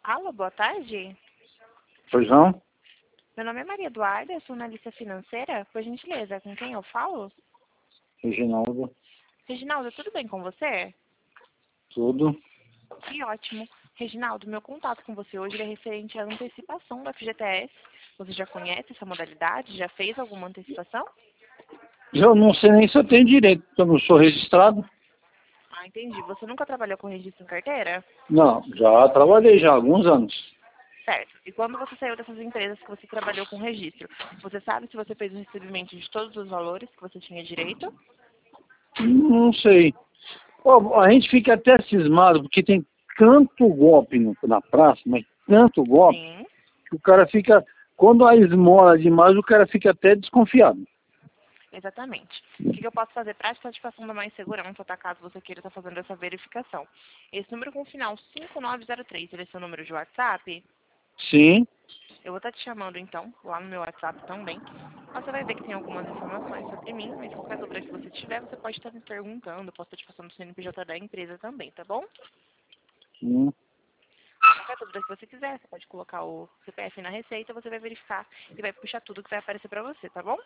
Alô, boa tarde. Pois não? Meu nome é Maria Eduarda, eu sou analista financeira. Por gentileza, com quem eu falo? Reginaldo, Reginaldo, tudo bem com você? tudo. Que ótimo. Reginaldo, meu contato com você hoje é referente à antecipação da FGTS. Você já conhece essa modalidade? Já fez alguma antecipação? Eu não sei nem se eu tenho direito, porque eu não sou registrado. Ah, entendi. Você nunca trabalhou com registro em carteira? Não, já trabalhei já há alguns anos. Certo. E quando você saiu dessas empresas que você trabalhou com registro, você sabe se você fez o recebimento de todos os valores que você tinha direito? Não sei. Pô, a gente fica até cismado, porque tem tanto golpe na praça, mas tanto golpe, Sim. que o cara fica, quando a esmola demais, o cara fica até desconfiado. Exatamente. O que eu posso fazer para a satisfação da mais segurança, tá? Caso você queira estar fazendo essa verificação. Esse número com o final 5903, ele é seu número de WhatsApp? Sim, Eu vou estar te chamando, então, lá no meu WhatsApp também. Você vai ver que tem algumas informações sobre mim, mas qualquer dúvida que você tiver, você pode estar me perguntando. Eu posso estar te passando o CNPJ da empresa também, tá bom? sim. Qualquer dúvida que você quiser, você pode colocar o CPF na receita, você vai verificar e vai puxar tudo que vai aparecer para você, tá bom?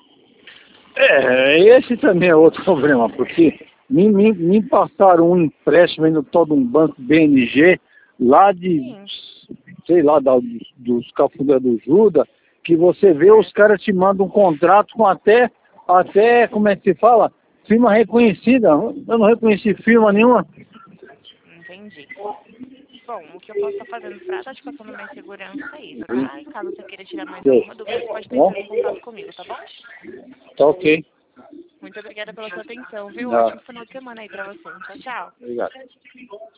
Esse também é outro problema, porque me passaram um empréstimo no todo um banco BNG, lá de, Sim, sei lá, dos Cafundé do Juda, que você vê os certo. caras te mandam um contrato com até, como é que se fala? Firma reconhecida. Eu não reconheci firma nenhuma. Entendi. Bom, o que eu posso estar fazendo para estar te passando mais segurança é isso, tá? E caso você queira tirar mais alguma dúvida, você pode estar Bom, entrando em contato comigo, tá bom? tá ok. Muito obrigada pela sua atenção, viu? Ah, Ótimo final de semana aí para você. Tchau, tchau. obrigado.